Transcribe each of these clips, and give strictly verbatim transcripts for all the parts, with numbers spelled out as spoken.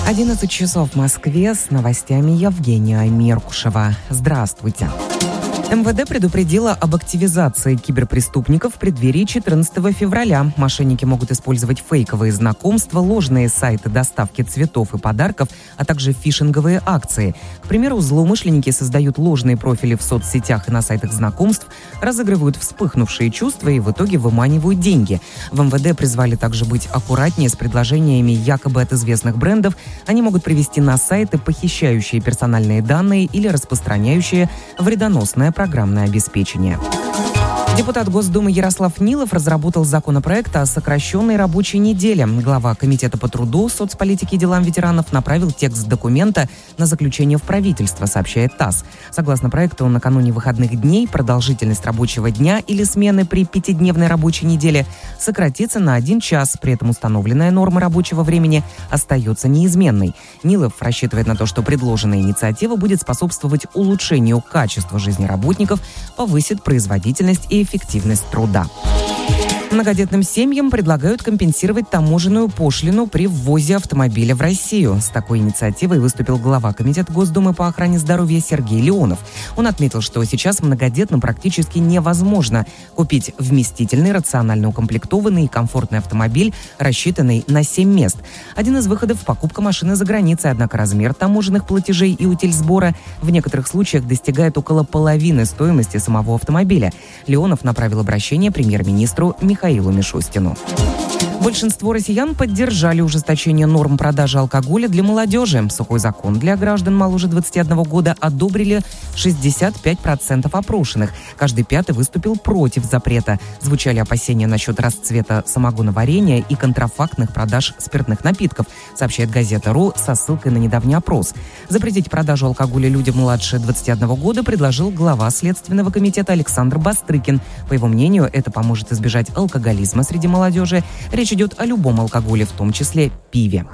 одиннадцать часов в Москве, с новостями Евгения Меркушева. Здравствуйте. эм вэ дэ предупредила об активизации киберпреступников в преддверии четырнадцатого февраля. Мошенники могут использовать фейковые знакомства, ложные сайты доставки цветов и подарков, а также фишинговые акции. К примеру, злоумышленники создают ложные профили в соцсетях и на сайтах знакомств, разыгрывают вспыхнувшие чувства и в итоге выманивают деньги. В эм вэ дэ призвали также быть аккуратнее с предложениями якобы от известных брендов. Они могут привести на сайты, похищающие персональные данные или распространяющие вредоносное программное обеспечение. Депутат Госдумы Ярослав Нилов разработал законопроект о сокращенной рабочей неделе. Глава Комитета по труду, соцполитике и делам ветеранов направил текст документа на заключение в правительство, сообщает ТАСС. Согласно проекту, накануне выходных дней продолжительность рабочего дня или смены при пятидневной рабочей неделе сократится на один час. При этом установленная норма рабочего времени остается неизменной. Нилов рассчитывает на то, что предложенная инициатива будет способствовать улучшению качества жизни работников, повысит производительность и эффективность труда. Многодетным семьям предлагают компенсировать таможенную пошлину при ввозе автомобиля в Россию. С такой инициативой выступил глава Комитета Госдумы по охране здоровья Сергей Леонов. Он отметил, что сейчас многодетным практически невозможно купить вместительный, рационально укомплектованный и комфортный автомобиль, рассчитанный на семь мест. Один из выходов – покупка машины за границей, однако размер таможенных платежей и утильсбора в некоторых случаях достигает около половины стоимости самого автомобиля. Леонов направил обращение премьер-министру Михаилу Михаилу Мишустину. Большинство россиян поддержали ужесточение норм продажи алкоголя для молодежи. Сухой закон для граждан моложе двадцати одного года одобрили шестьдесят пять процентов опрошенных. Каждый пятый выступил против запрета. Звучали опасения насчет расцвета самогоноварения и контрафактных продаж спиртных напитков, сообщает газета РУ со ссылкой на недавний опрос. Запретить продажу алкоголя людям младше двадцати одного года предложил глава Следственного комитета Александр Бастрыкин. По его мнению, это поможет избежать алкоголизма среди молодежи. Речь идет о любом алкоголе, в том числе пиве.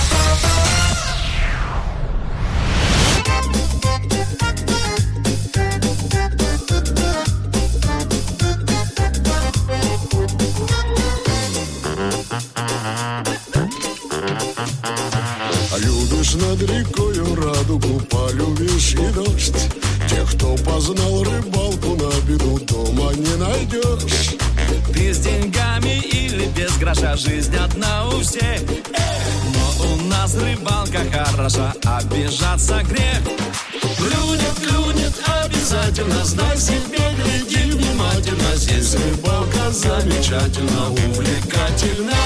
Любишь над рекою радугу, полюбишь и дождь. Тех, кто познал рыбалку, на беду дома не найдешь. Ты с деньгами или без гроша, жизнь одна у всех. Но у нас рыбалка хороша, обижаться грех. Клюнет, клюнет обязательно, знай себе, гляди внимательно. Здесь рыбалка замечательно, увлекательна.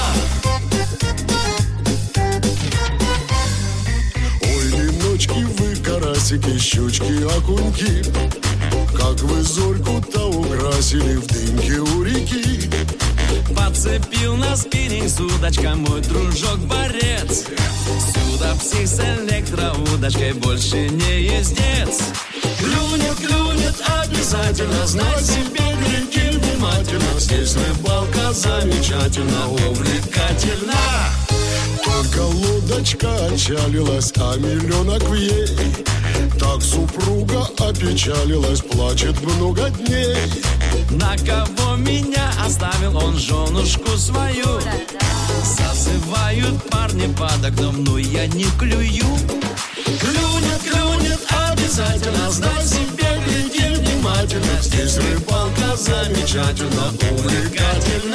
Ой, леночки вы, карасики, щучки, окуньки, как вы зорьку-то украсили в дымке у реки. Подцепил на спиннинг с удочкой мой дружок-борец. Сюда псих с электроудочкой, больше не ездец. Клюнет, клюнет обязательно, знай себе, гляди внимательно. Здесь рыбалка замечательно, увлекательна. Только лодочка отчалилась, а миллионок в ей. Так супруга опечалилась, плачет много дней. На кого меня оставил он женушку свою? Зазывают парни под окном, но я не клюю. Клюнет, клюнет обязательно, знай себе, гляди внимательно. Здесь рыбалка замечательно, увлекательна.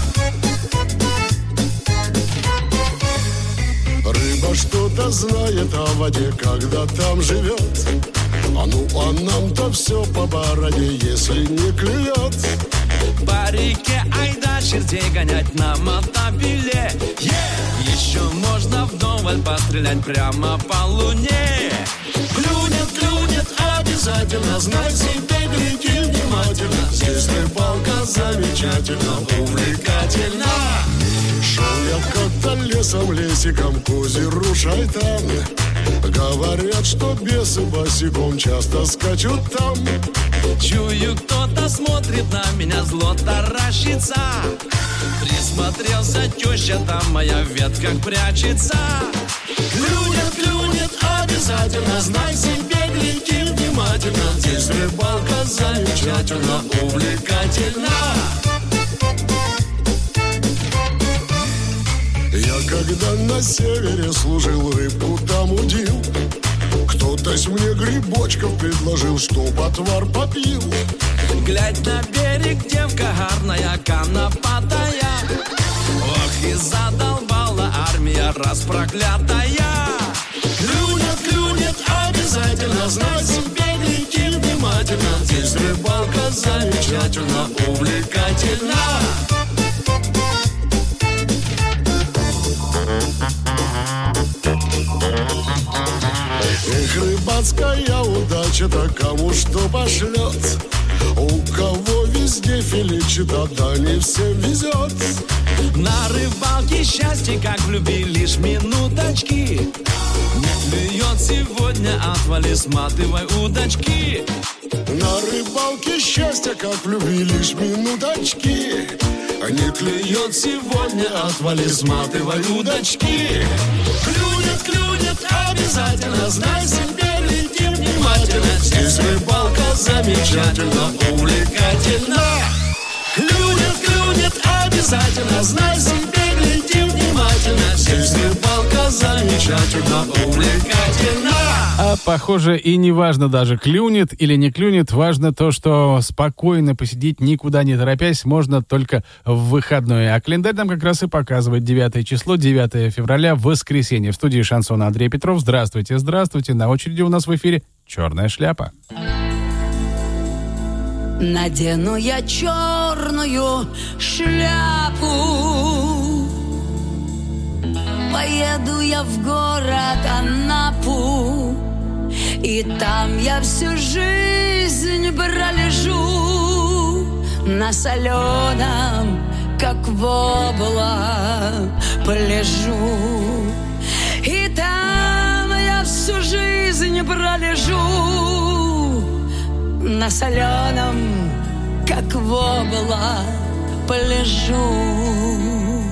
Рыба что-то знает о воде, когда там живет. А ну, а нам-то все по бороде, если не клюет. По реке айда чертей гонять на мотобиле. Yeah! Еще можно вдоволь пострелять прямо по луне. Клюнет, клюнет обязательно, знай себе, гляди внимательно. Здесь рыбалка замечательно, увлекательна. Шел я как-то лесом, лесиком к озеру Шайтан. Говорят, что бесы босиком часто скачут там. Чую, кто-то смотрит на меня, зло таращится. Присмотрелся, теща там моя в ветках прячется. Клюнет, клюнет обязательно, знай себе, гляди внимательно. Здесь рыбалка замечательно, увлекательна. Я когда на севере служил, рыбку там удил. Кто-то мне грибочков предложил, чтоб отвар попил. Глядь на берег, девка гарная, конопатая. Ох, и задолбала армия распроклятая. Клюнет, клюнет, обязательно, знай себе, гляди внимательно. Здесь рыбалка замечательно, увлекательна. Эх, рыбацкая удача-то кому что пошлет. У кого везде филичит, а да не всем везет. На рыбалке счастье, как в любви, лишь минуточки. Не клюет сегодня, отвали, сматывай удочки. На рыбалке счастье, как в любви, лишь минуточки. Не клюет сегодня, отвали, сматывай удочки. Клюнет, клюнет, обязательно, знай себе, гляди внимательно. Здесь рыбалка замечательно, увлекательна. Клюнет, клюнет, обязательно, знай себе, гляди внимательно. Здесь рыбалка замечательно, увлекательна. А похоже, и не важно даже, клюнет или не клюнет, важно то, что спокойно посидеть, никуда не торопясь, можно только в выходное. А календарь нам как раз и показывает девятое число, девятое февраля, воскресенье. В студии Шансона Андрей Петров. Здравствуйте, здравствуйте. На очереди у нас в эфире «Черная шляпа». Надену я черную шляпу, поеду я в город Анапу, и там я всю жизнь пролежу на соленом, как вобла, полежу. И там я всю жизнь пролежу на соленом, как вобла, полежу.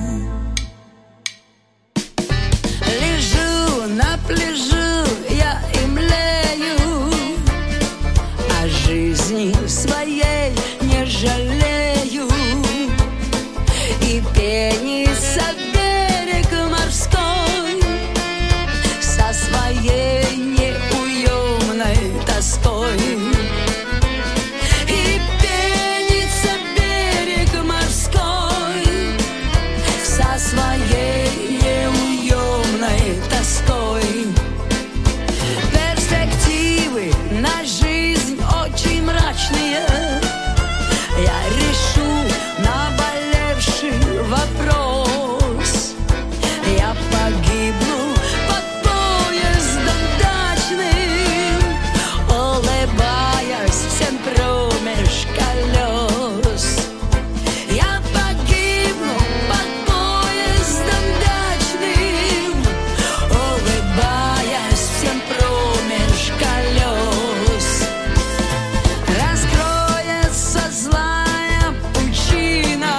Лежу на пляжу я и млею, о жизни своей не жалею, и пенится берег морской со своей неуемной тоской. И пенится берег морской со своей неуемной тоской. Перспективы на жизнь очень мрачные. Я решу наболевший вопрос. Я погибну под поездом дачным, улыбаясь всем промеж колес. Я погибну под поездом дачным, улыбаясь всем промеж колес. Раскроется злая пучина,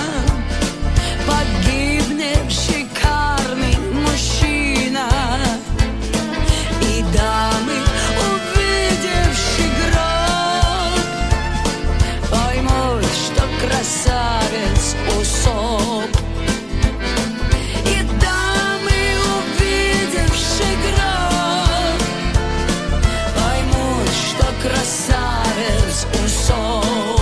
погибнет шикарный мужчина, и дамы, увидевши гроб, поймут, что красавец усоп. И дамы, увидевши гроб, поймут, что красавец усоп.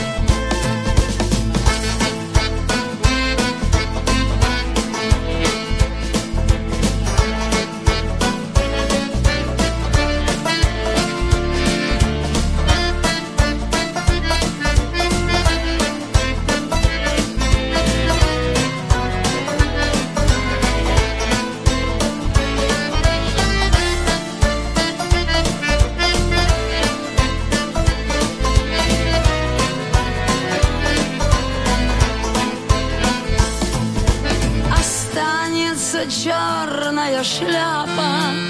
Останется черная шляпа,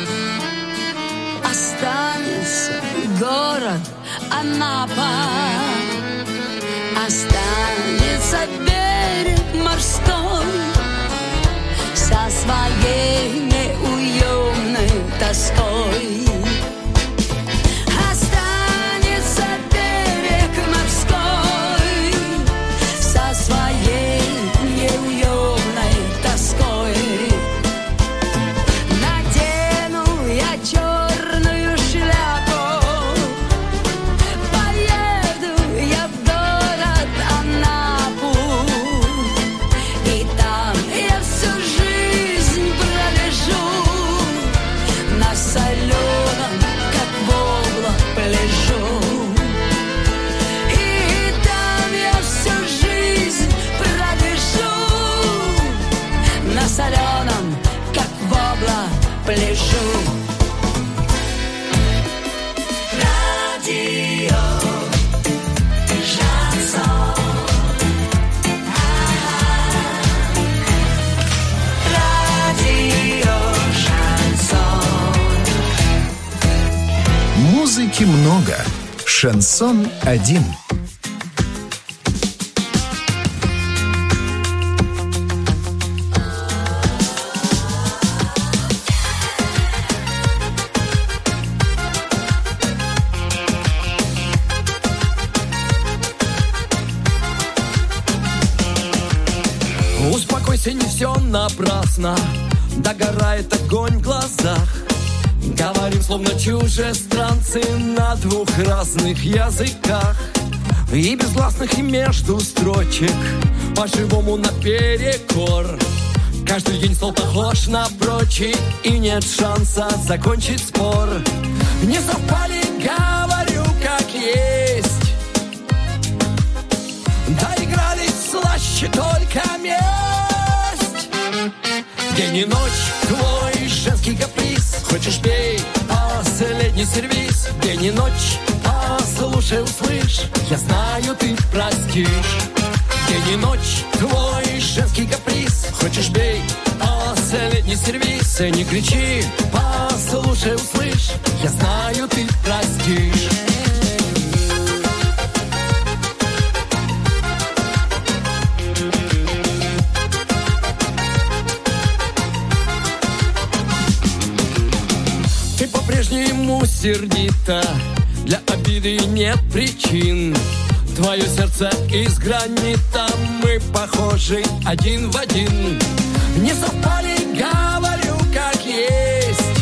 останется город Анапа, останется берег морской со своей неуемной тоской. Останется берег морской со своей неуемной тоской. Музыки много. Шансон один. Успокойся, не все напрасно, догорает огонь в глазах. Говорим, словно чужестранцы на двух разных языках. И без гласных, и между строчек, по-живому наперекор. Каждый день стол похож на прочий, и нет шанса закончить спор. Не совпали, говорю, как есть. Доигрались слаще только месть. День и ночь твой женский каприз. Хочешь пей, последний сервиз. День и ночь, послушай, услышь. Я знаю, ты простишь. День и ночь твой женский каприз. Хочешь бей, последний сервиз. И не кричи, послушай, услышь. Я знаю, ты простишь. Ты по-прежнему сердита, для обиды нет причин. Твое сердце из гранита, мы похожи один в один. Не совпали, говорю, как есть.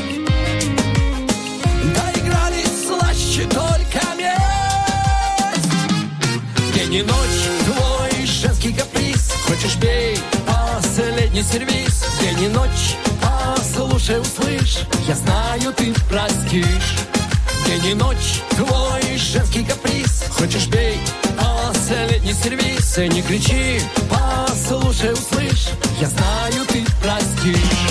Доигрались слаще только месть. День и ночь твой женский каприз. Хочешь бей, последний сервиз. День и ночь, послушай, услышь. Я знаю, ты простишь. День и ночь твой женский каприз. Хочешь бей, последний сервиз. И не кричи, послушай, услышь. Я знаю, ты простишь.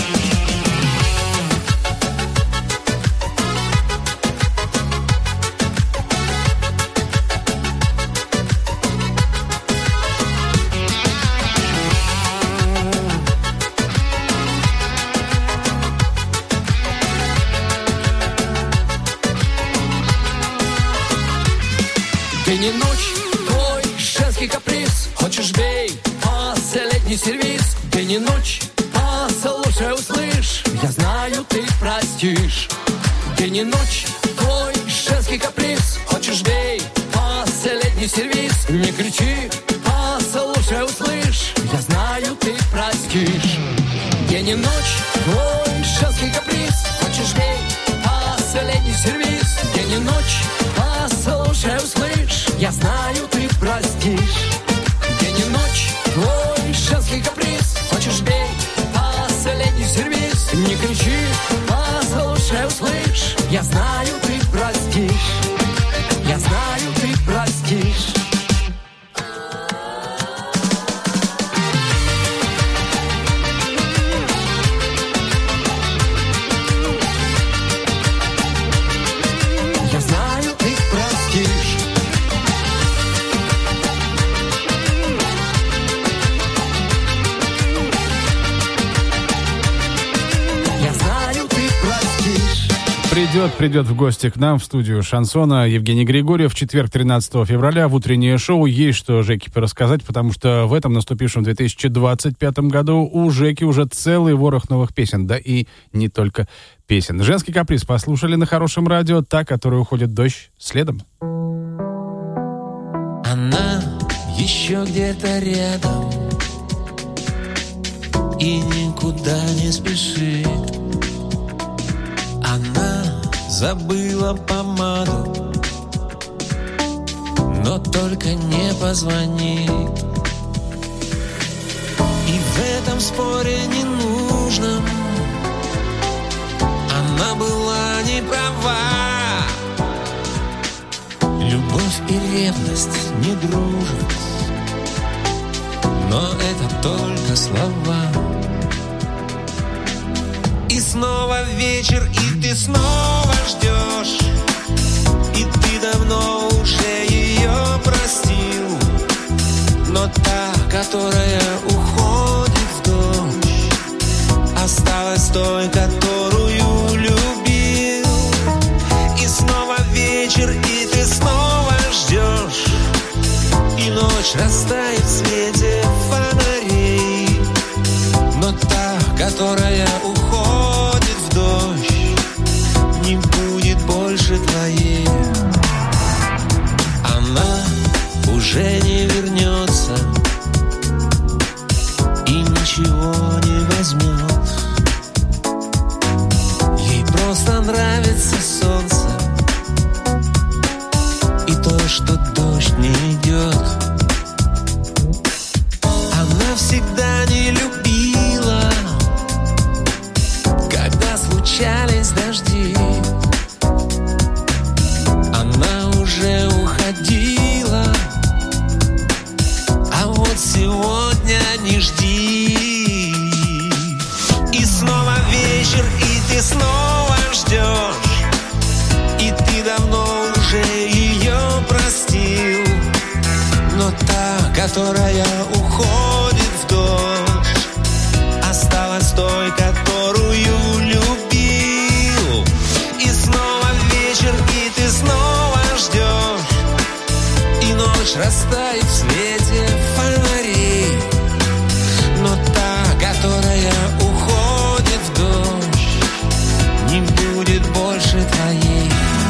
День и ночь твой женский каприз. Хочешь бей, последний сервиз. День и ночь, послушай, услышь. Я знаю, ты простишь. День и ночь твой женский каприз. Хочешь бей, последний сервиз. Не кричи, послушай, услышь. Я знаю, ты простишь. День и ночь твой женский каприз. Хочешь бей, последний сервиз. День и ночь, послушай, услышь. Я знаю, ты простишь. День и ночь твой женский каприз. Хочешь бей, последний сервиз. Не кричи, послушай, услышь. Я знаю, ты простишь. Я знаю, ты простишь. Я знаю, ты простишь. Я знаю, ты простишь. Придет, придет в гости к нам в студию Шансона Евгений Григорьев в четверг, тринадцатого февраля, в утреннее шоу. Есть что Жеке рассказать, потому что в этом наступившем две тысячи двадцать пятом году у Жеки уже целый ворох новых песен, да и не только песен. Женский каприз послушали на хорошем радио, та, которая уходит дождь следом. Она еще где-то рядом и никуда не спешит. Она забыла помаду, но только не позвонит. И в этом споре ненужном она была не права. Любовь и ревность не дружат, но это только слова. И снова вечер, и ты снова ждешь, и ты давно уже ее простил. Но та, которая уходит в дождь, осталась той, которую любил. И снова вечер, растает в свете фонарей. Но та, которая уходит в дождь, не будет больше твоей. Она уже не вернется и ничего не возьмет. Ей просто нравится солнце и то, что дождь не идет. Она всегда не любила, когда случались дожди. Она уже уходила, а вот сегодня не жди. И снова вечер, и ты снова ждешь, и ты давно уже ее простил. Но та, которая уходит в дождь, осталась той, которую любил. И снова вечер, и ты снова ждешь, и ночь растает в свете фонарей. Но та, которая уходит в дождь, не будет больше твоей.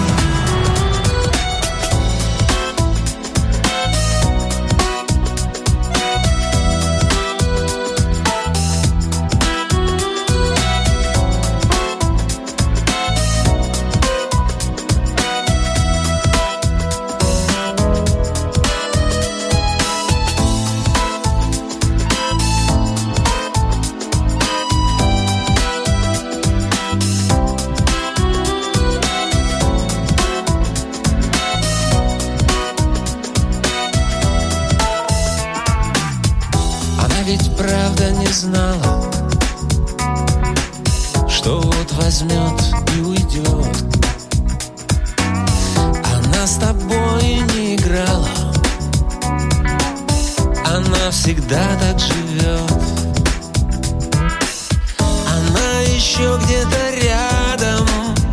Правда не знала, что вот возьмет и уйдет. Она с тобой не играла, она всегда так живет. Она еще где-то рядом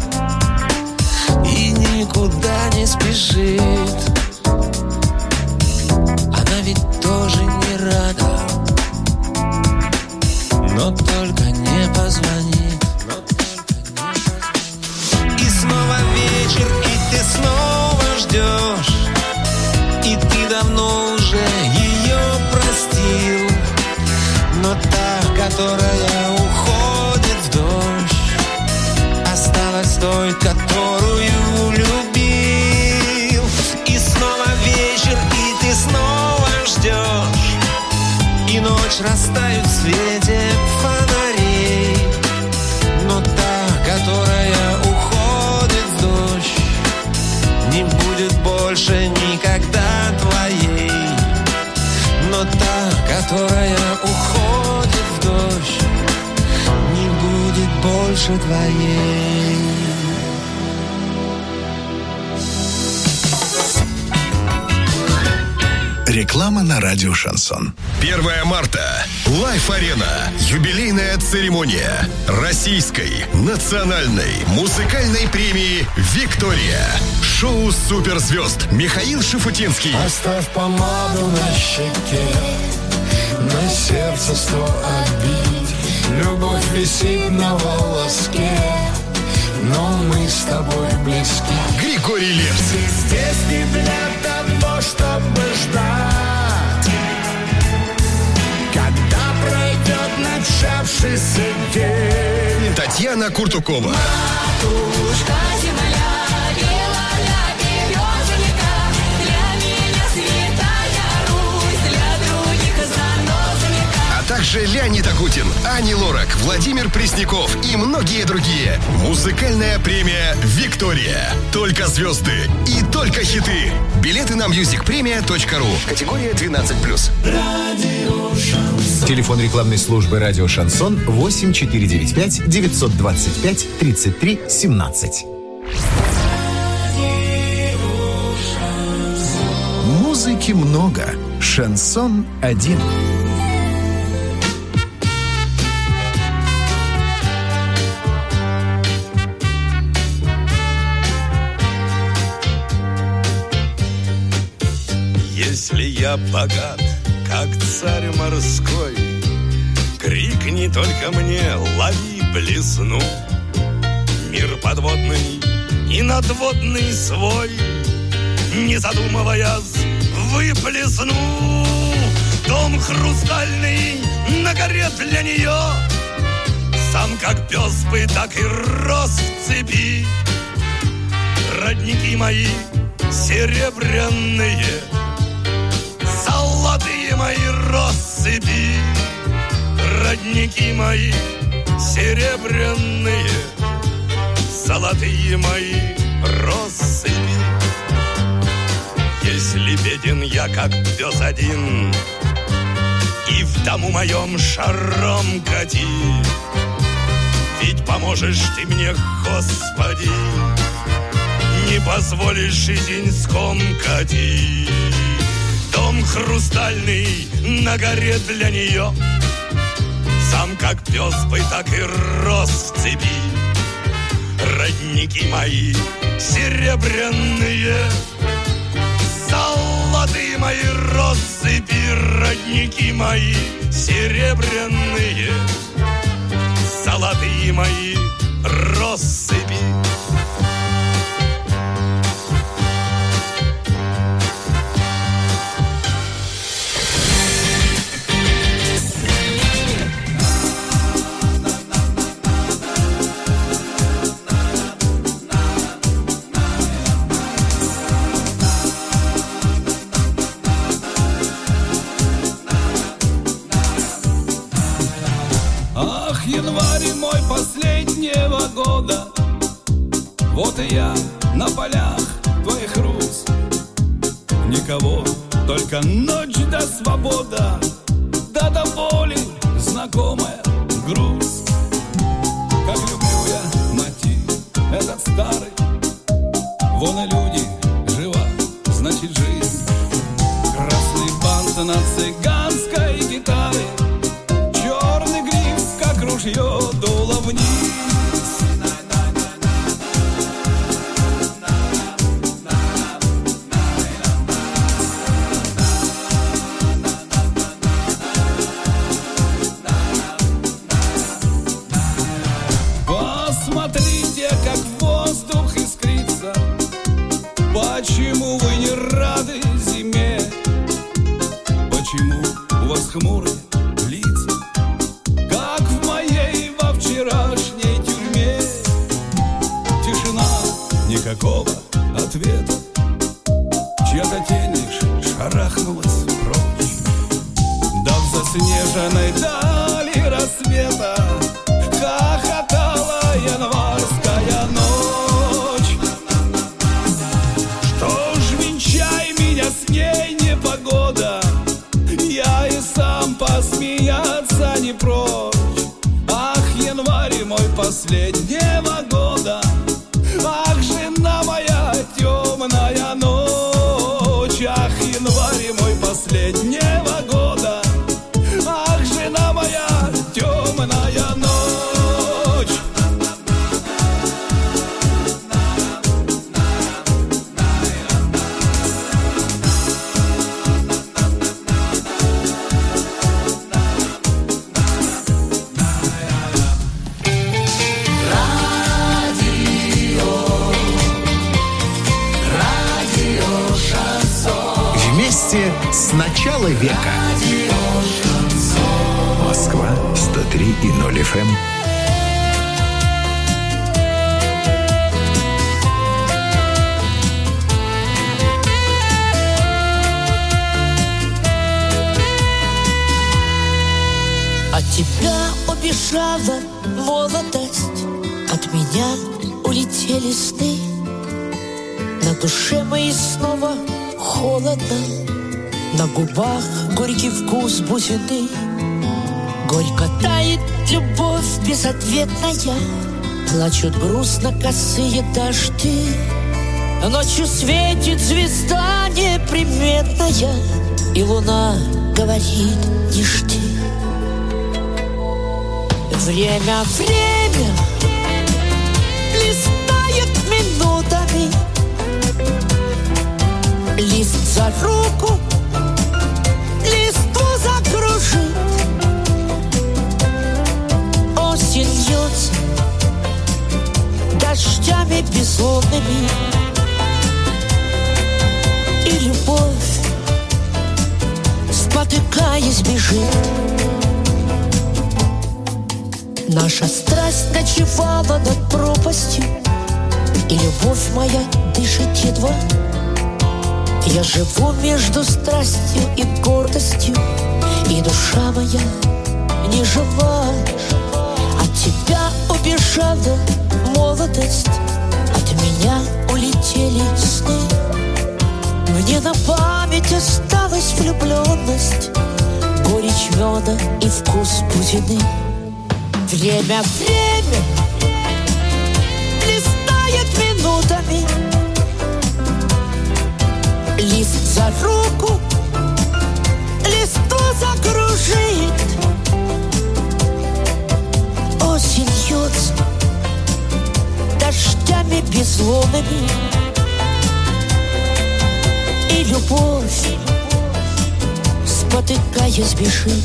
и никуда не спешит. Она ведь тоже не рада, но только не позвонит. И снова вечер, и ты снова ждешь, и ты давно уже ее простил. Но та, которая уходит в дождь, осталась той, которую любил. И снова вечер, и ты снова ждешь, и ночь растает в свете фонарей. Но та, которая уходит в дождь, не будет больше никогда твоей. Но та, которая уходит в дождь, не будет больше твоей. Реклама на радио «Шансон». первое марта. Лайф-арена. Юбилейная церемония Российской национальной музыкальной премии «Виктория». Шоу суперзвезд Михаил Шуфутинский. Оставь помаду на щеке, на сердце сто обид. Любовь висит на волоске, но мы с тобой близки. Григорий Лепс. Здесь не для того, чтобы ждать, когда пройдет начавшийся день. Татьяна Куртукова. Матушка земля, белая березовика, для меня святая Русь, для других занозовика. А также Леонид Агутин, Ани Лорак, Владимир Пресняков и многие другие. Музыкальная премия «Виктория». Только звезды и только хиты. Билеты на мьюзик премия точка ру. Категория двенадцать плюс. Телефон рекламной службы «Радио Шансон» восемь четыре девять пять девятьсот двадцать пять тридцать три семнадцать. Музыки много. Шансон один. Если я богат, как царь морской, крикни только мне, лови блесну. Мир подводный и надводный свой, не задумываясь, выплесну. Дом хрустальный на горе для нее, сам как пес бы, так и рос в цепи. Родники мои серебряные, золотые мои россыпи. Родники мои серебряные, золотые мои россыпи. Если беден я, как пес один, и в дому моем шаром кати, ведь поможешь ты мне, Господи, не позволишь жизнь скомкати. Дом хрустальный на горе для нее, сам как пес бы, так и рос в цепи. Родники мои серебряные, золотые мои россыпи. Родники мои серебряные, золотые мои россыпи. Январь мой последнего года, вот и я на полях твоих рус. Никого, только ночь да свобода, да до боли знакомая грусть. Как люблю я мотив этот старый, вон и люди, жива, значит жизнь. Красный бант на цыганской гитаре, черный гриф, как ружье, дуло вниз. Посмотрите, как воздух искрится. Почему вы не рады зиме? Почему у вас хмурые лица, как в моей во вчерашней тюрьме? Тишина, никакого ответа, чья-то тень лишь шарахнулась прочь. Да в заснеженной дали рассвета хохотала январская ночь. Что ж, венчай меня с ней, непогода, я и сам посмеяться не прочь. Ах, январь мой последнего года, ах, жена моя темная ночь. Ах, январь мой последнего года, ах, жена моя темная ночь. Вместе с начала века. Москва сто три и ноль эф эм. От тебя убежала молодость, от меня улетели сны. На душе моей снова холодно, на губах горький вкус бузины. Горько тает любовь безответная, плачут грустно косые дожди. Ночью светит звезда неприметная, и луна говорит: не жди. Время, время листает минутами, лист за руку безлунными. И любовь, спотыкаясь, бежит. Наша страсть ночевала над пропастью, и любовь моя дышит едва. Я живу между страстью и гордостью, и душа моя не жива. От тебя убежала молодость, от меня улетели сны. Мне на память осталась влюбленность, горечь меда и вкус бузины. Время, время листает минутами, лист за руку, листву закружит. Осень льется дождями безлунными, и любовь, спотыкаясь, бежит.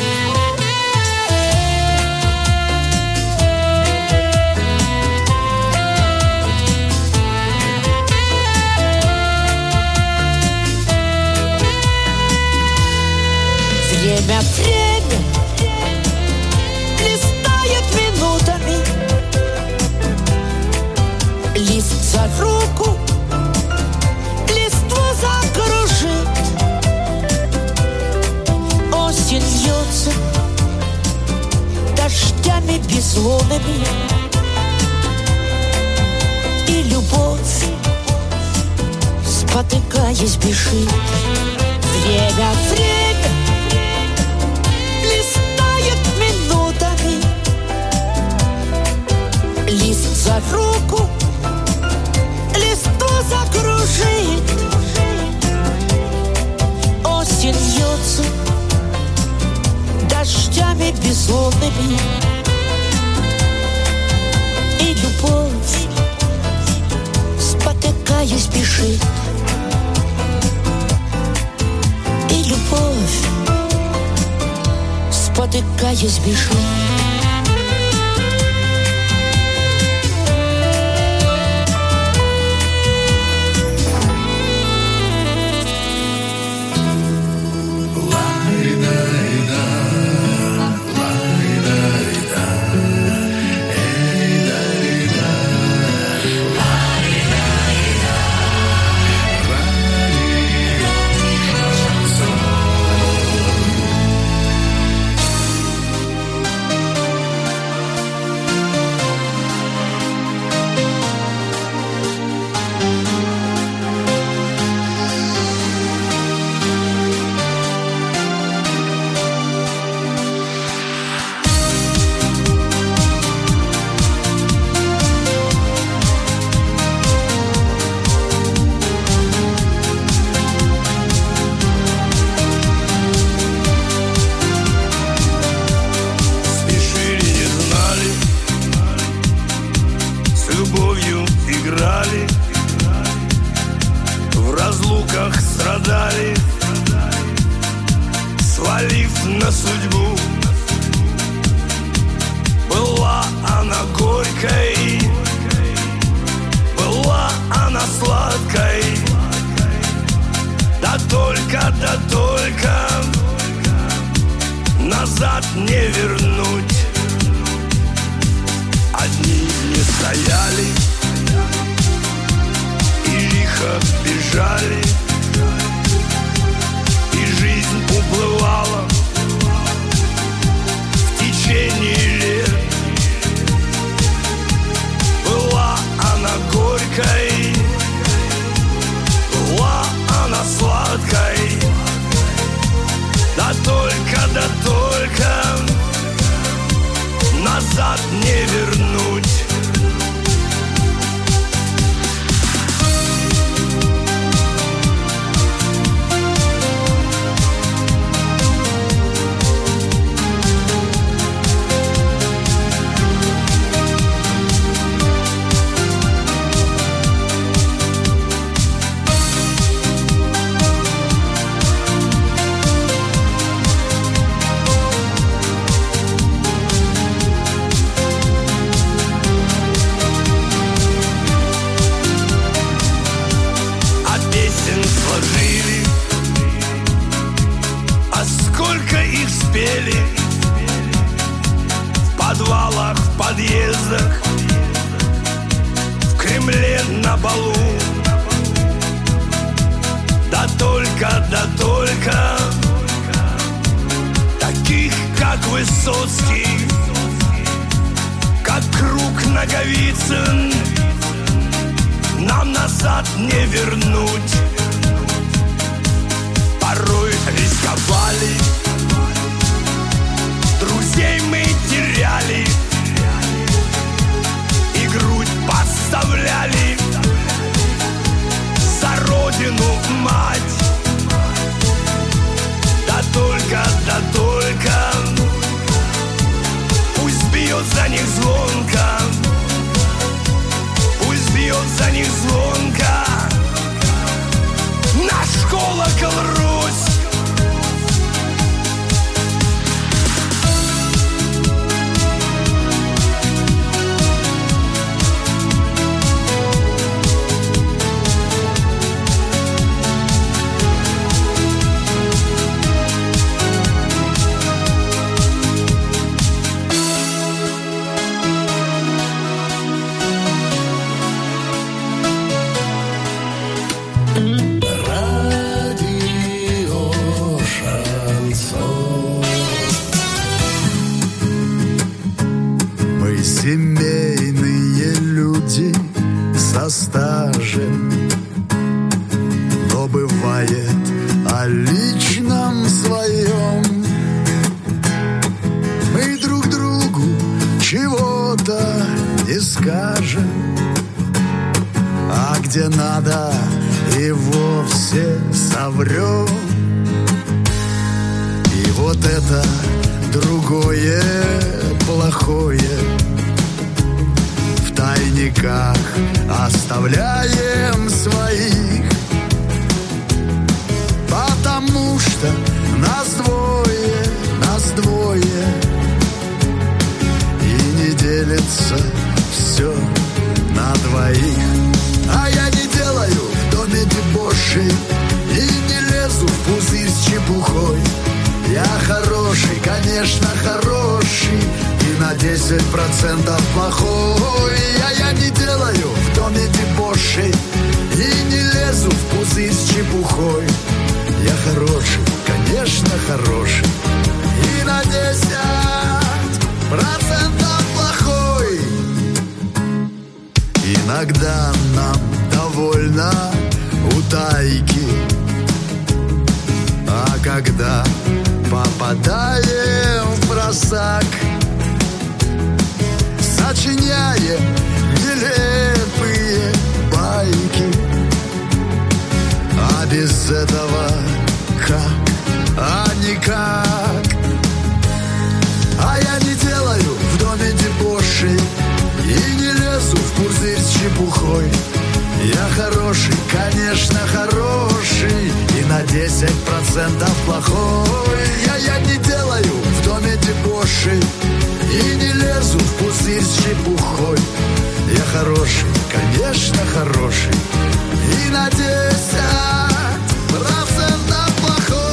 Время, время листает минутами, лист за руку, листву закружит. Осень льется дождями безлунными, и любовь, спотыкаясь, бежит. Время, время листает минутами, лист за руку, листву закружит. Осень льется дождями безлунными, и любовь, спотыкаясь, бежит. И любовь, спотыкаясь, бежит. Высоцкий, как круг Наговицын, нам назад не вернуть. Порой рисковали, друзей мы теряли, и грудь подставляли за родину, мать. Да только, да только пусть бьет за них звонко, пусть бьет за них звонко наш колокол Русь. Семейные люди со стажем, но бывает о личном своем. Мы друг другу чего-то не скажем, а где надо и вовсе соврем. И вот это другое плохое в тайниках оставляем своих, потому что нас двое, нас двое, и не делится все на двоих. А я не делаю в доме дебошей и не лезу в пузырь с чепухой. Я хороший, конечно, хороший, и на десять процентов плохой. А я не делаю в доме дебошей и не лезу в пузырь с чепухой. Я хороший, конечно, хороший, и на десять процентов плохой. Иногда нам довольно утайки, а когда попадаем в просак, сочиняем нелепые байки. А без этого как? А никак. А я не делаю в доме дебошей и не лезу в пузырь с чепухой. Я хороший, конечно, хороший, и на десять процентов плохой. Я, я не делаю в доме дебошей и не лезу в пузырь с чепухой. Я хороший, конечно, хороший, и на десять процентов плохой.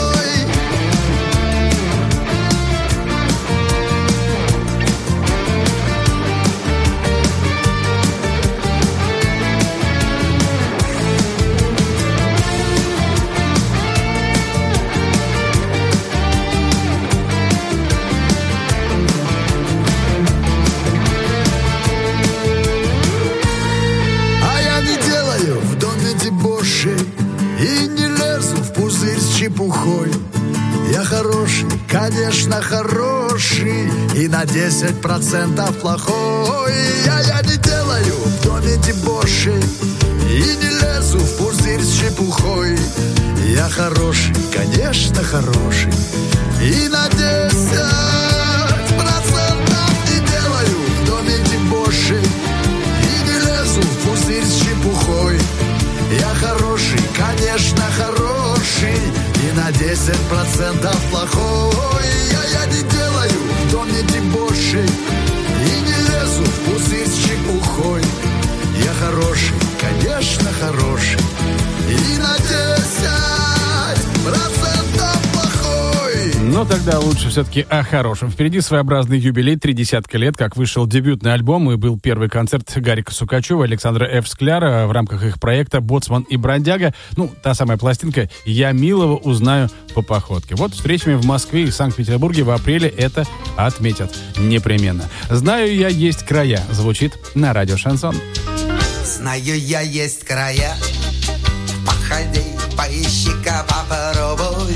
И не лезу в пузырь с чепухой. Я хороший, конечно, хороший, и на десять процентов плохой. Я, я не делаю в доме дебошей и не лезу в пузырь с чепухой. Я хороший, конечно, хороший, и на десять процентов не делаю в доме дебошей и не лезу в пузырь с чепухой. Я хороший, конечно, хороший, и на десять процентов плохой. Я, я не делаю в доме дебошей и не лезу в пузырь с чепухой. Я хороший, конечно, хороший, и на десять процентов плохой. Ну Но тогда лучше все-таки о хорошем. Впереди своеобразный юбилей, три десятка лет, как вышел дебютный альбом и был первый концерт Гарика Сукачева, Александра Ф. Скляра в рамках их проекта «Боцман и бродяга». Ну, та самая пластинка «Я милого узнаю по походке». Вот встречами в Москве и Санкт-Петербурге в апреле это отметят непременно. «Знаю я есть края» звучит на радио «Шансон». Знаю я есть края, походи, поищи-ка, попробуй.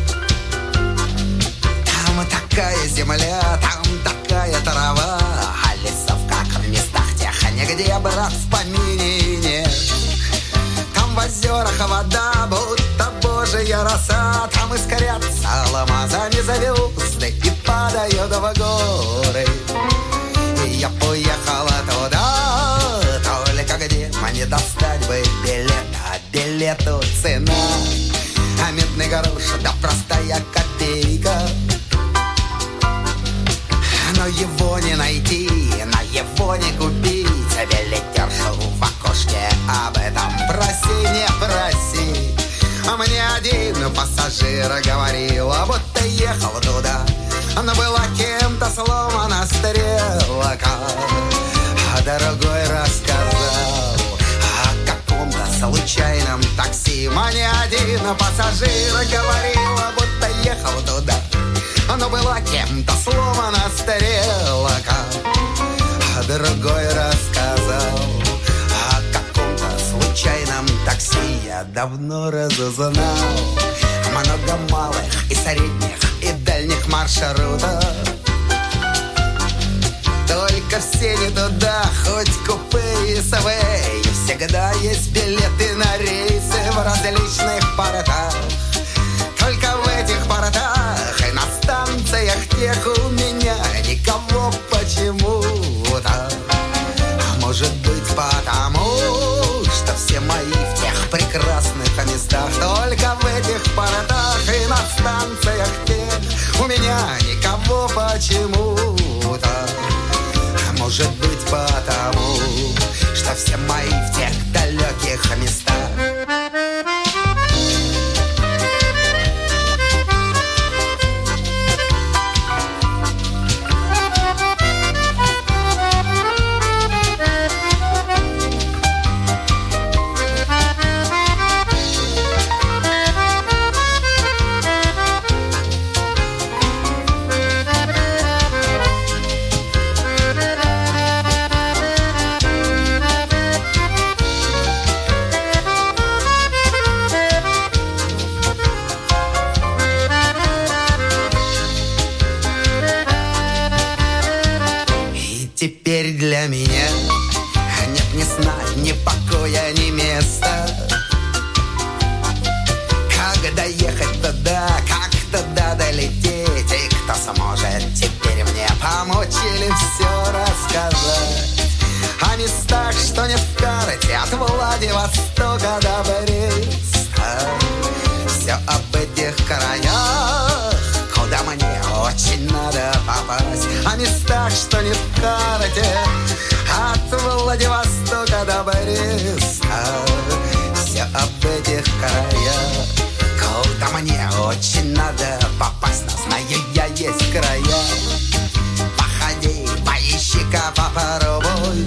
Там такая земля, там такая трава, а лесов, как в местах тех, нигде, брат, в помине нет. Там в озерах вода, будто божья роса, там искрятся алмазами звезды и падают в горы. И я поехала туда, только где мне достать бы билет, а билету цена, а медный грош, да простая копейка. Но его не найти, на его не купить. Билетершу в окошке об этом проси, не проси. А мне один пассажир говорил, будто ехал туда, но была кем-то сломана стрелка. А другой рассказал о каком-то случайном такси. Мне один пассажир говорил, будто ехал туда, но была кем-то сломана стрелка. А другой рассказал о каком-то случайном такси. Я давно разузнал много малых и средних и дальних маршрутов. Только все не туда, хоть купе и СВ. Всегда есть билеты на рейсы в различных портах. Только в этих портах и на станциях тех у меня никого почему-то. А может быть потому, что все мои в тех прекрасных местах. Только в этих портах и на станциях тех у меня никого почему-то. А может быть потому, что все мои в тех далеких местах. Теперь для меня нет ни сна, ни покоя, ни места. Как доехать туда, как туда долететь? И кто сможет теперь мне помочь или все рассказать? О местах, что не в карте, от Владивостока до Бреста. Все об этих краях, куда мне очень надо попасть. О местах, что не в карте, от Владивостока до Бреста. Все об этих краях, куда мне очень надо попасть. Но знаю я есть края, походи, поищи-ка, попробуй.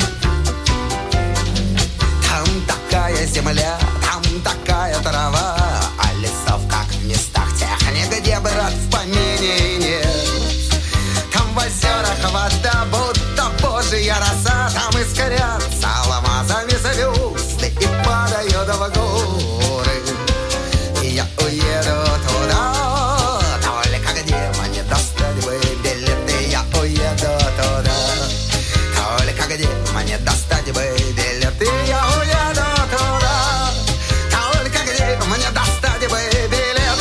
Там такая земля, там такая трава, а лесов, как в местах тех, нигде, брат, в помине нет. Там в озерах вода, будто божья роса, там искрятся алмазами звезды и падают в горы. И я уеду туда, только где мне достать бы билеты. Я уеду туда, только где мне достать бы билеты. Я уеду туда, только где мне достать бы билет.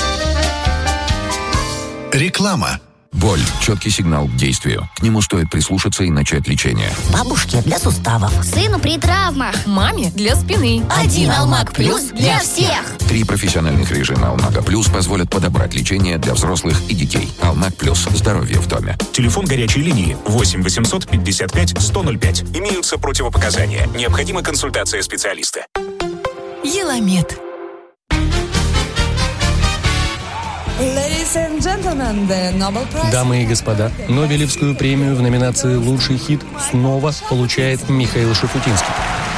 Реклама. Боль – четкий сигнал к действию. К нему стоит прислушаться и начать лечение. Бабушке для суставов. Сыну при травмах. Маме для спины. Один Алмаг Плюс для всех. Три профессиональных режима Алмага Плюс позволят подобрать лечение для взрослых и детей. Алмаг Плюс. Здоровье в доме. Телефон горячей линии восемь восемьсот пятьдесят пять сто ноль пять. Имеются противопоказания. Необходима консультация специалиста. Еламед. Ladies and gentlemen, gentlemen, the Nobel Prize. Дамы и господа, Нобелевскую премию в номинации «Лучший хит» снова получает Михаил Шуфутинский.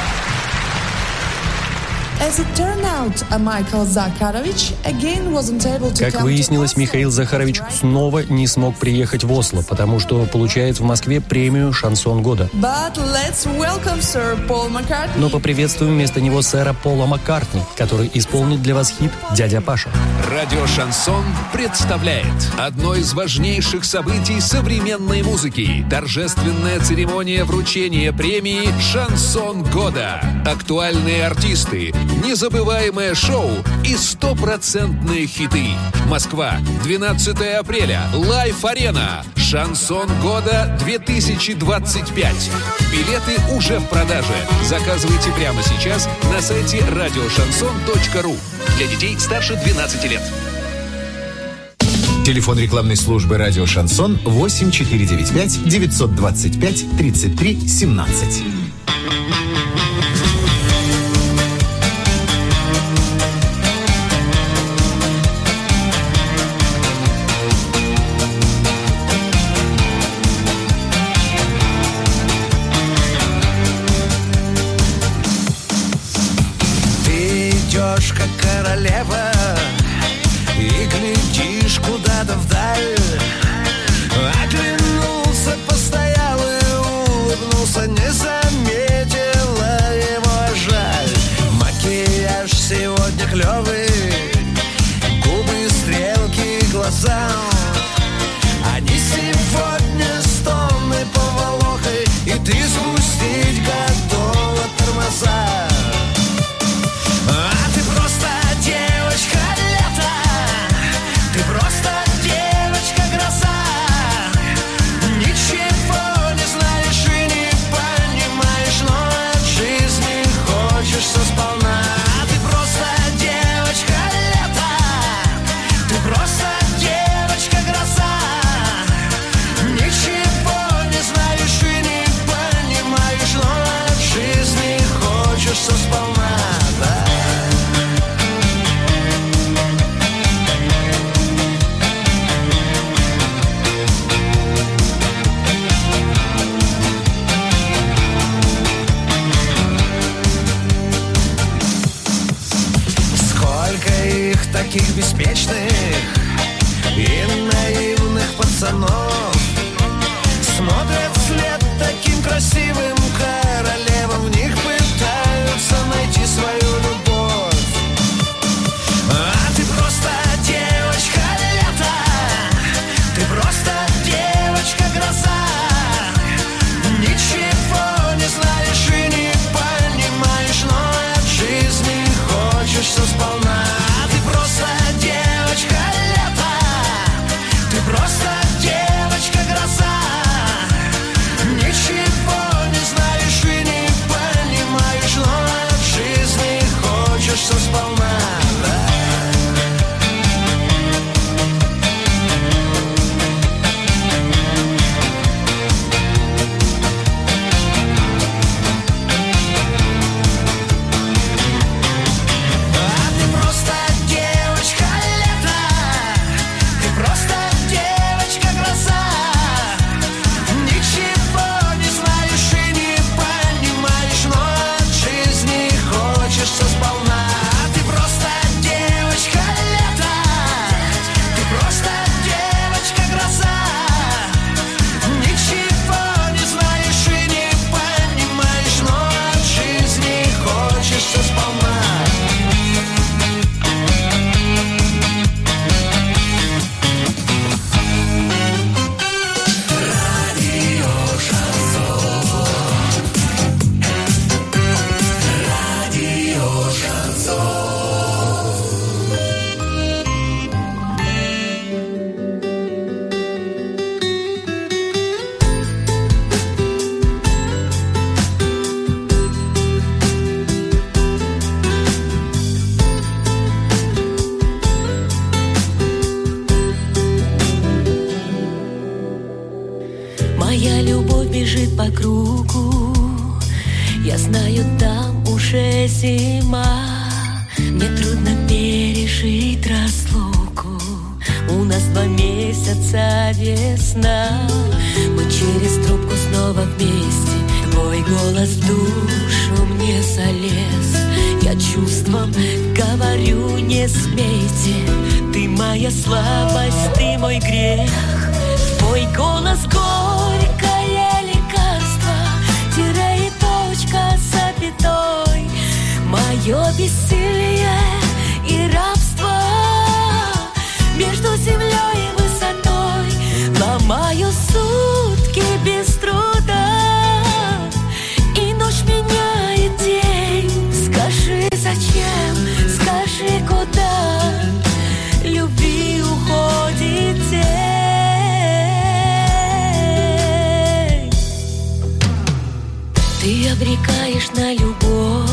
As it turned out, Michael Zakharovich again wasn't able to Как come выяснилось, Михаил Захарович снова не смог приехать в Осло, потому что получает в Москве премию «Шансон года». But let's welcome Sir Paul McCartney. Но поприветствуем вместо него сэра Пола Маккартни, который исполнит для вас хит «Дядя Паша». Радио «Шансон» представляет одно из важнейших событий современной музыки. Торжественная церемония вручения премии «Шансон года». Актуальные артисты, незабываемое шоу и стопроцентные хиты. Москва, двенадцатое апреля. Лайф-арена. «Шансон года две тысячи двадцать пять». Билеты уже в продаже. Заказывайте прямо сейчас на сайте радиошансон точка ру. Для детей старше двенадцати лет. Телефон рекламной службы «Радио Шансон» восемь четыре девять пять девятьсот двадцать пять тридцать три семнадцать. Как королева, и глядишь куда-то вдаль. Оглянулся, постоял и улыбнулся, не заметила его жаль. Макияж сегодня клевый, губы, стрелки, глаза. Они сегодня стоны поволокой, и ты спустить готова тормоза. Ты просто девочка-гроза. Ничего не знаешь и не понимаешь, но от жизни хочешься сполна. Ты просто девочка-лето. Ты просто девочка-гроза. Ничего не знаешь и не понимаешь, но от жизни хочешься сполна. Таких беспечных и наивных пацанов смотрят вслед таким красивым королевам, в них пытаются найти свою любовь. А ты просто девочка-лето, ты просто девочка-гроза. Ничего не знаешь и не понимаешь, но от жизни хочешься сполна. Просто девочка-гроза. Ничего не знаешь и не понимаешь, но от жизни хочешься сполна. Моя любовь бежит по кругу, я знаю, там уже зима. Мне трудно пережить разлуку, у нас два месяца начнется весна. Мы через трубку снова вместе. Твой голос в душу мне залез. Я чувством говорю, не смейте. Ты моя слабость, ты мой грех. Твой голос горькое лекарство. Тире и точка с запятой. Мое бессилие и рабство. Между землей и высотой ломаю сутки без труда. И ночь меняет день. Скажи, зачем, скажи, куда любви уходит тень. Ты обрекаешь на любовь,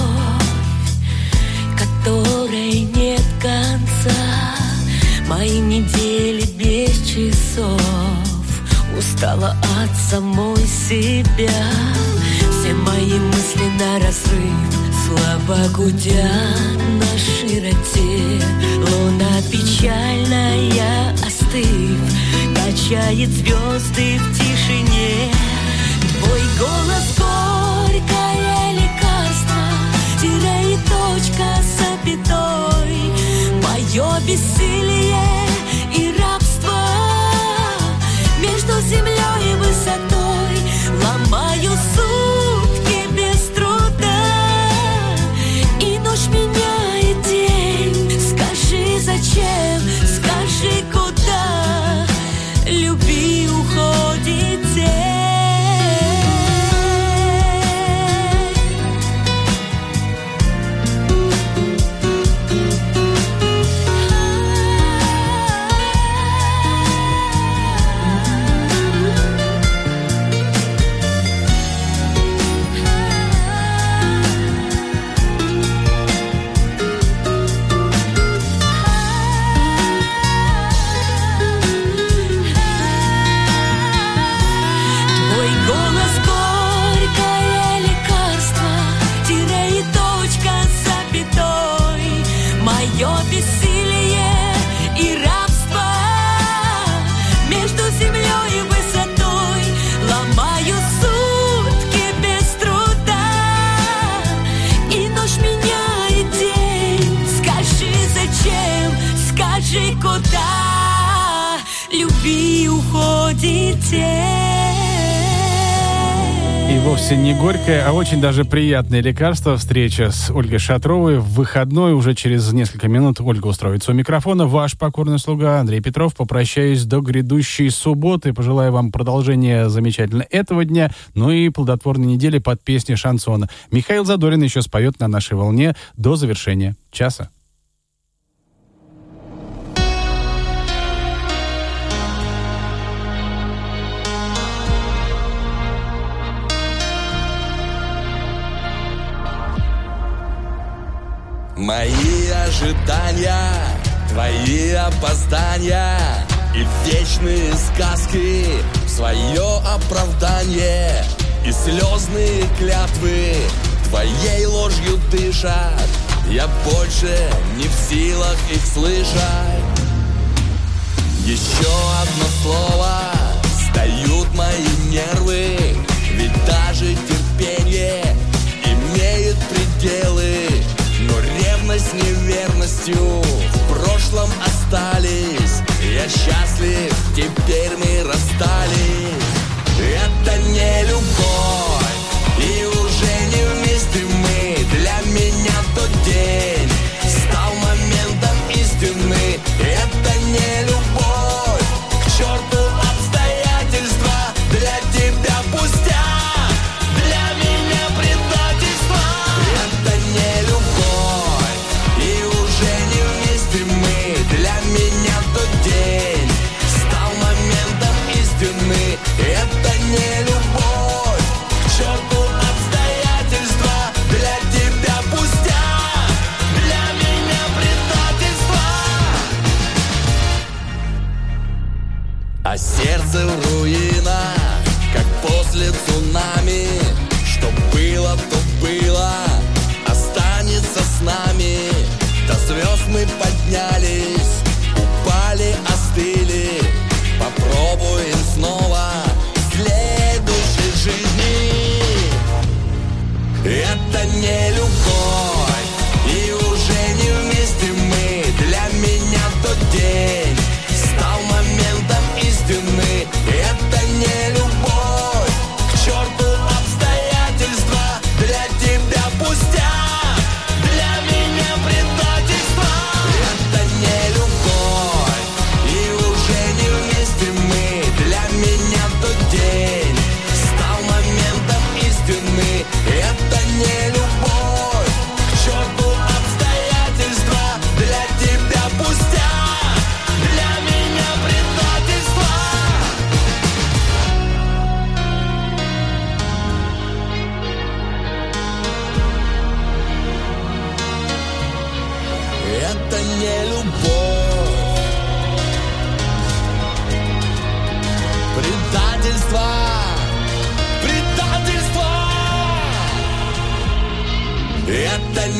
которой нет конца. Мои недели без часов. Устала от самой себя. Все мои мысли на разрыв. Слабо гудят на широте. Луна печальная, остыв, качает звезды в тишине. Твой голос горькое лекарство. Тире и точка с запятой. Мое бессилие и рабство. Между землей и высотой ломаю сутки без труда. И ночь меняет день. Скажи, зачем, скажи, куда любви уходит тень. Куда любви уходит тень. И вовсе не горькое, а очень даже приятное лекарство. Встреча с Ольгой Шатровой в выходной. Уже через несколько минут Ольга устроится у микрофона. Ваш покорный слуга Андрей Петров. Попрощаюсь до грядущей субботы. Пожелаю вам продолжения замечательно этого дня, ну и плодотворной недели под песни шансона. Михаил Задорин еще споет на нашей волне до завершения часа. Мои ожидания, твои опоздания и вечные сказки в свое оправдание. И слезные клятвы твоей ложью дышат. Я больше не в силах их слышать. Еще одно слово, сдают мои нервы. Ведь даже терпение имеет пределы. Но ревность неверностью в прошлом остались. Я счастлив, теперь мы расстались. Это не любовь, и уже не вместе мы. Для меня тот день стал моментом истины. Это не любовь, к черту обстоятельства. Для тебя пустяк, для меня предательство. Это не любовь, и уже не вместе мы. Для меня тот день стал моментом истины. Это не любовь, к черту обстоятельства. Для тебя пустяк, для меня предательство. А сердце в руинах, как после цунами. Что было, то было, останется с нами. До звезд мы поднялись, упали, остыли. Попробуем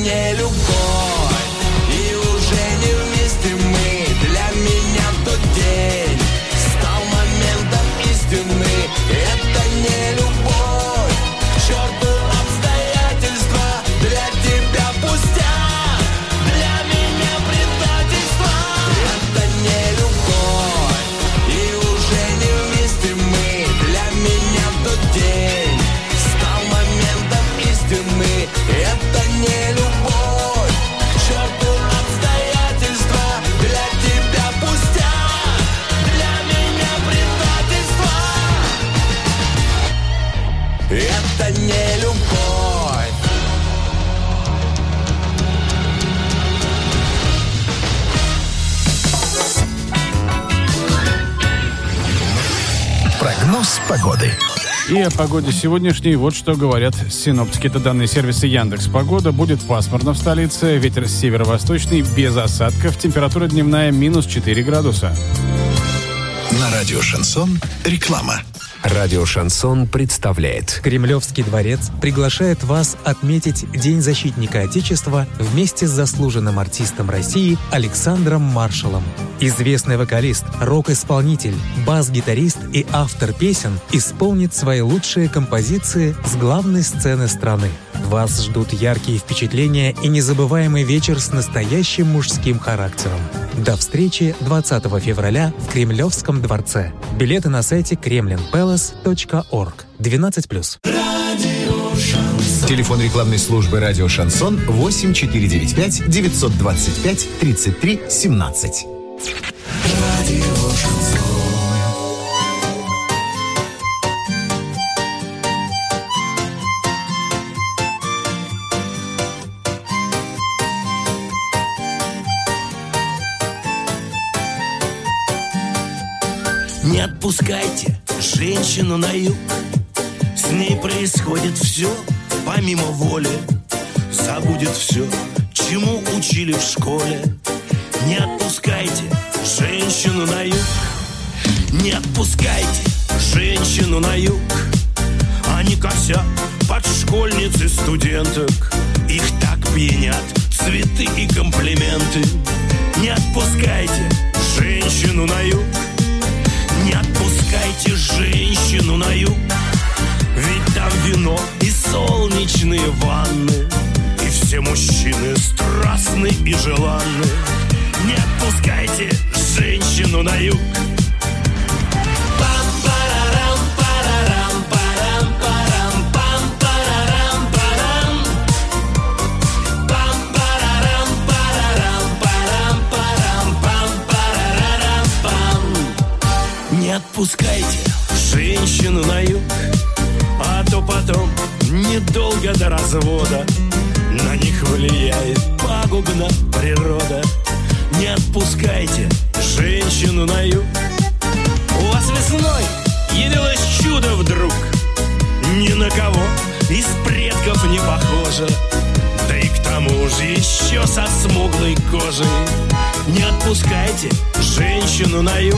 не любовь, и уже не вместе мы. Для меня тот день стал моментом истины. Это не любовь, к черту обстоятельства. Для тебя пустяк, для меня предательство. Это не любовь, и уже не вместе мы. Для меня тот день стал моментом истины. Это не любовь, к черту обстоятельства. Для тебя пустяк, для меня предательство. Это не любовь. Прогноз погоды. И о погоде сегодняшней вот что говорят синоптики. Это данные сервиса Яндекс.Погода. Будет пасмурно в столице, ветер северо-восточный, без осадков, температура дневная минус четыре градуса. На радио «Шансон» реклама. Радио «Шансон» представляет. Кремлевский дворец приглашает вас отметить День защитника Отечества вместе с заслуженным артистом России Александром Маршалом. Известный вокалист, рок-исполнитель, бас-гитарист и автор песен исполнит свои лучшие композиции с главной сцены страны. Вас ждут яркие впечатления и незабываемый вечер с настоящим мужским характером. До встречи двадцатого февраля в Кремлевском дворце. Билеты на сайте кремлин пэлас точка орг. двенадцать плюс. Телефон рекламной службы «Радио Шансон» восемь четыре девять пять девятьсот двадцать пять тридцать три семнадцать. Не отпускайте женщину на юг. С ней происходит все помимо воли. Забудет все, чему учили в школе. Не отпускайте женщину на юг. Не отпускайте женщину на юг. Они косят под школьниц и студенток. Их так пьянят цветы и комплименты. Не отпускайте женщину на юг. Не отпускайте женщину на юг. Ведь там вино и солнечные ванны. И все мужчины страстны и желанны. Не отпускайте женщину на юг. Не отпускайте женщину на юг, а то потом недолго до развода на них влияет пагубно природа. Не отпускайте женщину на юг. У вас весной явилось чудо вдруг. Ни на кого из предков не похоже. Да и к тому же еще со смуглой кожей. Не отпускайте женщину на юг.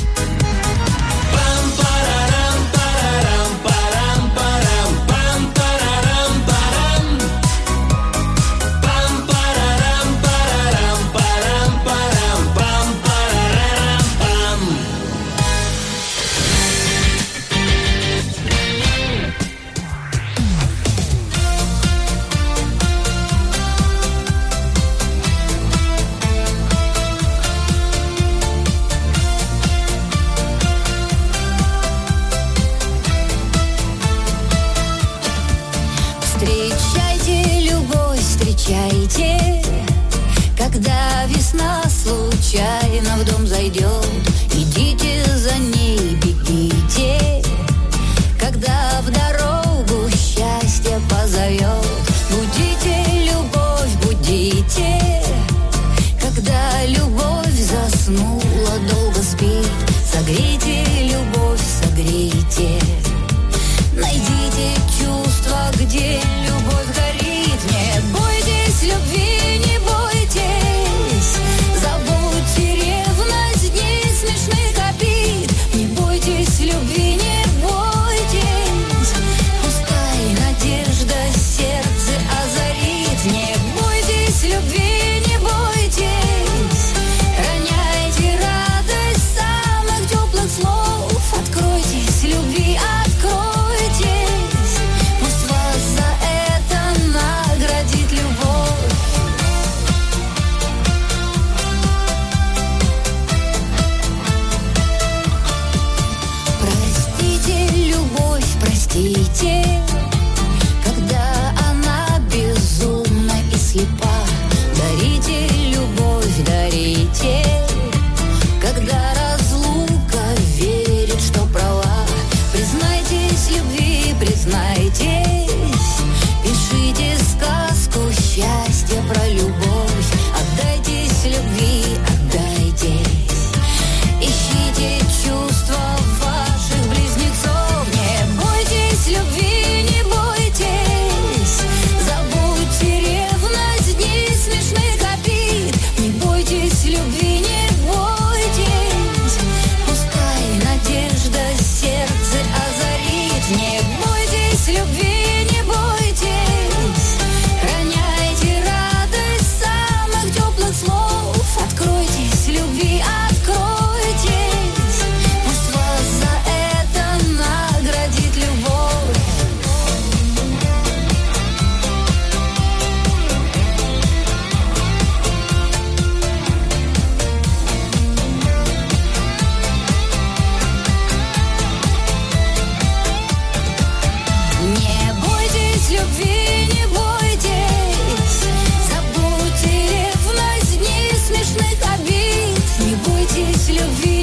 Когда весна случайно в дом зайдет, идите за ней, бегите. Когда в дорогу счастье позовет, будите любовь, будите. Когда любовь заснула, долго спит, согрейте любовь, согрейте. Найдите чувство, где любовь горит. Не бойтесь любви, не бойтесь. Забудьте ревность, дни с Бойтесь любви.